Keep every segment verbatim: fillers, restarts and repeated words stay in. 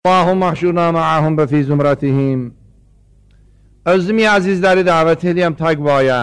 Allahum mahşurna ma'ahum və fi zümratihim. Özümü əzizləri dəvət edəyəm təqvaya.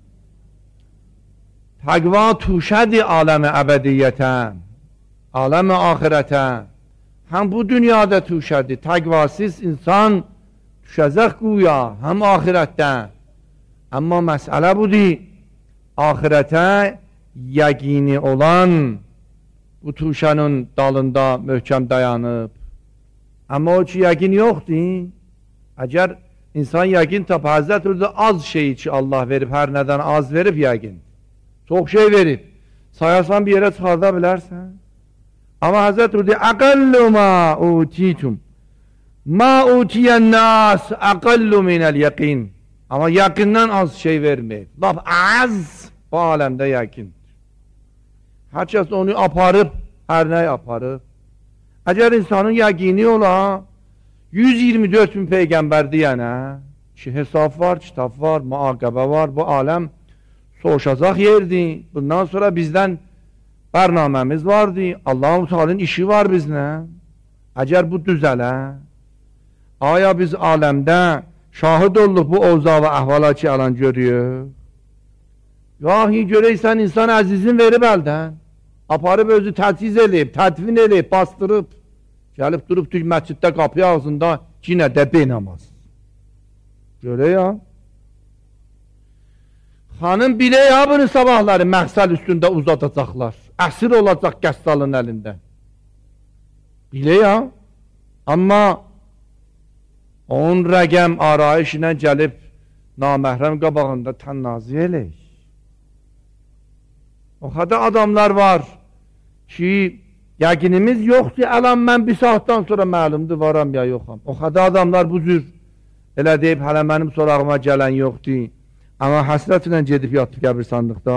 Təqva tuşədir aləmi əbədiyyətə, aləmi ahirətə. Həm bu dünyada tuşədir. Təqvasız insan düşəcək quya, həm ahirətdə. Amma məsələ budur, ahirətə yəqini olan bu tuşanın dalında möhkəm dayanıb. Amma o ki yəqin yoxdur, əgər insan yəqin tap, Həzrət orada az şeyi ki Allah verib, hər nədən az verib yəqin. Çox şey verib. Sayasan bir yerə çıxarda bilərsən. Amma Həzrət orada əqəllu ma utitum. Ma utiyən nas əqəllu minəl yəqin. Amma yəqindən az şey verməyib. Laf az bu aləmdə yəqindir. Hər kəs onu aparıb, hər nəyi aparıb. Əgər insanın yəqini ola, yüz iyirmi dörd bin peyğəmbər deyənə ki, hesab var, kitab var, müaqəbə var, bu aləm soğuşacaq yerdir. Bundan sonra bizdən bərnaməmiz vardır, Allah-u Teala'nın işi var bizlə. Əgər bu düzələ, aya biz aləmdə şahid olduq bu ovza və əhvala ki, alan görüyor. Yahi görəysən insan əzizin verib əldən, aparıb özü tətiz eləyib, tədvin eləyib, bastırıb, gəlib durub tük məsciddə qapı ağzında yenə də beynamaz. Görək ya. Xanım bilə ya bunu sabahları məxsəl üstündə uzadacaqlar. Əsir olacaq qəssalın əlində. Bilə ya. Amma onun rəqəm arayışına gəlib naməhrəm qabağında tənnazı eləyik. O qədər adamlar var ki, yəqinimiz yoxdur, əlam mən bir saatdan sonra məlumdur, varam ya yoxam. O qədər adamlar bu cür, elə deyib, hələ mənim sorağıma gələn yoxdur. Amma həsrətlə gedib yatdı qəbirsanlıqda.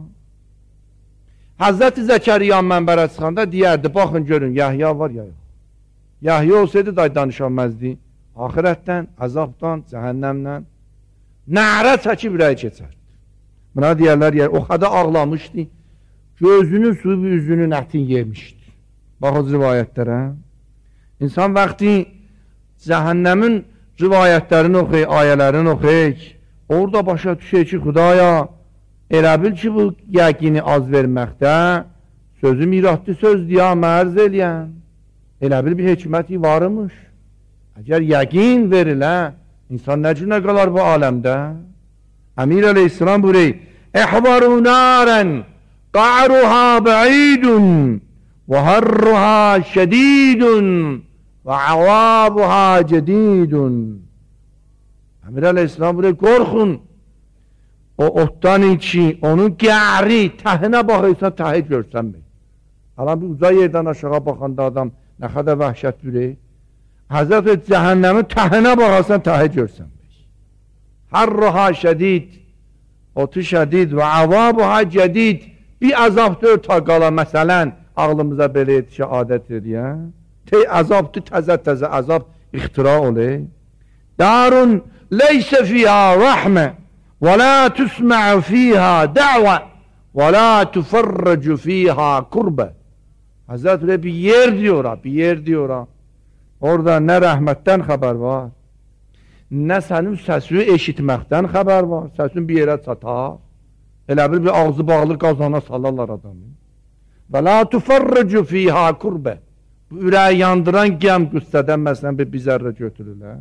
Həzrəti Zəkəriyyan mənbərə çıxanda deyərdi, baxın görün, Yahya var ya yox. Yahya olsaydı da danışanməzdi. Ahirətdən, əzabdan, cəhənnəmdən nərə çəkib ürəyi keçərdi. Buna deyərlər, o qədər ağlamışdı, gözünün suyu üzünün ətin yemişdi. Baxız rivayətlərə. İnsan vaxtı cəhənnəmin rivayətlərini oxuyək, ayələrini oxuyək, orada başa düşək ki, Xudaya, elə bil ki, bu yəqini az verməkdə sözü miradlı söz deyə mərz eləyən, elə bil bir hikməti varmış. Əgər yəqin verilə, insan nə cünə qalar bu aləmdə? Əmir əleyhissalam buyuruyor, "Ehvaru naran qa'ruha ba'idun və harruha şedidun və avabuha cedidun." Əmir əleyhissalam buyuruyor, qorxun o otdan ki, onun qəri təhinə baxırsa təhi görsənmək. Alam bir uca yerdən aşağı baxanda adam nə qədər vəhşət buyuruyor. Həzrət cəhənnəmin təhinə baxarsan təhi görsənmək. Harruha şədid, otu şədid və avabuha cədid. Bir əzab dör ta qala, məsələn, ağlımıza belə yetişə adət edir. Tey əzabdır, təzə-təzə əzab ixtira olur. Darun leysə fiyha rəhmə və la tüsmə'u fiyha dəvə və la tüfərrəcu fiyha kurbə. Həzrət bir yer diyor, bir yer diyor. Orada nə rəhmətdən xəbər var, nə sənin səsini eşitməkdən xəbər var, səsin bir yerə çatar, elə bir bir ağzı bağlı qazana salarlar adamı. Və la tüfərrəcu fiyha kurbə. Bu ürəyi yandıran qəm qüssədən məsələn bir bizərrə götürürlər.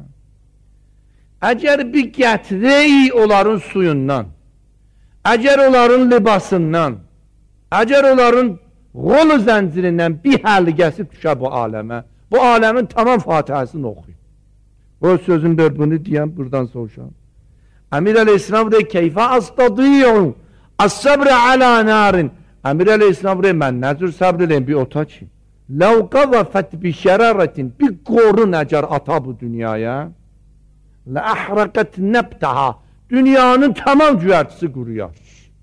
Əgər bir gətirəyi onların suyundan, əgər onların libasından, əgər onların qolu zəncirindən bir həlqəsi düşə bu aləmə, bu aləmin tamam fatihəsini oxuyun. O sözün dördünü deyəm, buradan soruşam. Əmir əleyhissalam deyir, keyfə astadıyım, as-səbrə alə narin. Əmir əleyhissalam deyir, mən nə cür səbr eləyim, bir ota ki. Ləv qazafət bi şərərətin, bir qorun əgər ata bu dünyaya, lə əhrəqət nəbtəha, dünyanın tamam cüvərtisi quruyar.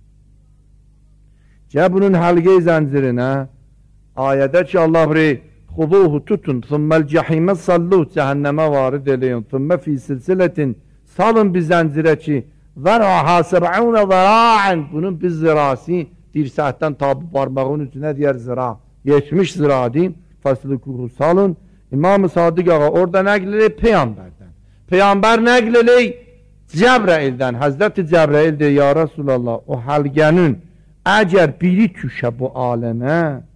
Gəl bunun həlqə-i zəncirinə, ayədə ki, Allah deyir, xuduhu tutun, thumməl cəhimə salluh, cəhənnəmə varid eləyin, thümmə fi silsilətin, salın bir zəncirə ki, vərahə səb'unə zəra'ən, bunun bir zirası, dirsəkdən tabi parmağın üstünə deyər zira, yetmiş ziradır, fəsli kuhu salın, İmam-ı Sadiq ağa orada nəql eləyir Peyğəmbərdən. Peyğəmbər nəql eləyir Cəbrəildən. Həzrəti Cəbrəil deyir, ya Rasulallah, o həlqənin əgər biri düşə bu aləmə,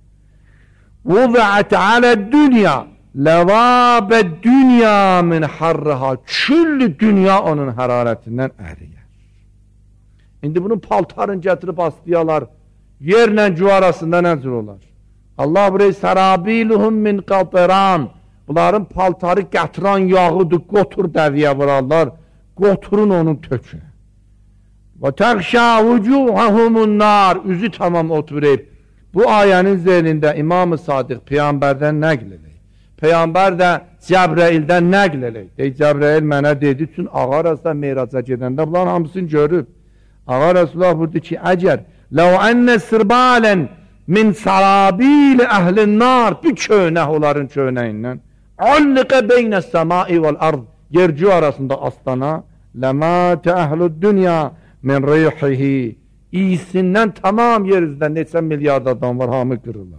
vəzət alə dünya, ləvabə dünya min harrıha, küllü dünya onun hərarətindən əriyər. İndi bunun paltarını gətirib astıyalar, yerlə cu arasında nəcür olar? Allah burayı sarabiluhum min qatran, bunların paltarı qətran yağıdır, qotur dəviyə vurarlar, qoturun onun tökünə. Və təqşə vücuhahumun nar, üzü tamam oturub. Bu ayənin zəhlində İmam-ı Sadiq Peyğəmbərdən nəql edək. Peyğəmbər də Cəbrəildən nəql edək. Ey Cəbrəil mənə dedi üçün ağa arasında meyraca gedəndə bunların hamısını görüb. Ağa Resulullah buyurdu ki, əgər ləv ənnə sirbalən min sarabil əhlin nar, bir köynək onların köynəyindən, alliqə beynə səmai vəl ard, yerci arasında astana, ləmətə əhlü dünya min reyhihi, iyisindən tamam yer üzrə neçə milyard adam var, hamı qırırlar.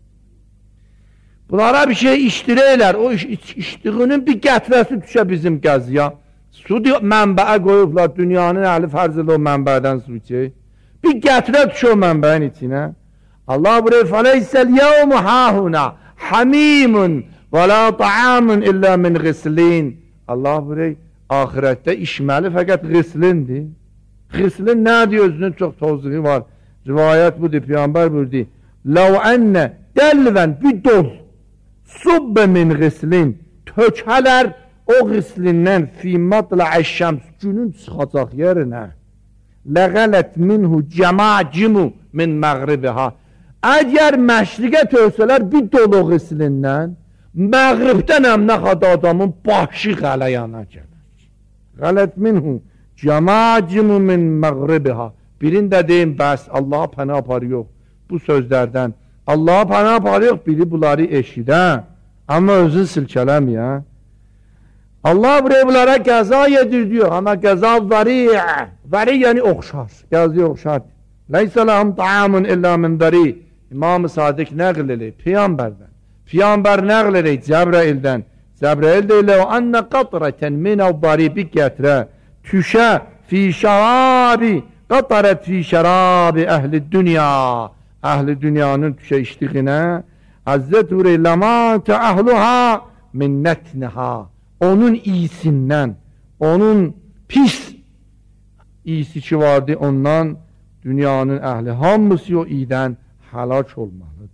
Bunlara bir şey işdirəylər, o iş, iç, içdiyinin bir gətirəsi düşə bizim qəziya. Su mənbəə qoyublar, dünyanın əhli fərzələ o mənbədən su içək. Bir gətirə düşə o mənbəyin içinə. Allah buraya fələysəl yəvmü hahuna hamimun və la ta'amun illə min ghislin. Allah buraya ahirətdə işməli fəqət ghislindir. Ghislin nədir? Özünün çox tozluğu var. Rivayət budur, Peyğəmbər buyurdu. Ləv ənnə dəlvən bir doz subbə min ghislin, tökələr o ghislindən fimatla əşşəms, günün çıxacaq yerinə, ləqələt minhu cəmacimu min məğribiha, əgər məşriqə töksələr bir dolu ghislindən, məğribdən əmnəxad adamın başı qələyana gələr. Qələt minhu cəmacimu min məğribiha. Birində deyim, bəs Allaha pənah aparı yox. Bu sözlərdən Allaha pənah aparı yox, biri bunları eşidən, amma özün silkələməyən. Allah buraya bunlara qəza yedir diyor, amma qəza vəri', vəri' yəni oxşar, qəzi oxşar. Leysə ləhum ta'amun illə min vəri'. İmam-ı Sadiq nəql eləyir Peyğəmbərdən. Peyğəmbər nəql eləyir Cəbrəildən. Cəbrəil deyil, o annə qatrətən minəv vəri' bir gətirə, tüşə fi şərabi, qatrət fi şərabi əhli dünya, əhli dünyanın tüşə iştiğinə, Həzzət uri ləmətə əhluha min nətnəha, onun iyisindən, onun pis iyisi ki vardı, ondan dünyanın əhli hamısı o iydən həlak olmalıdır.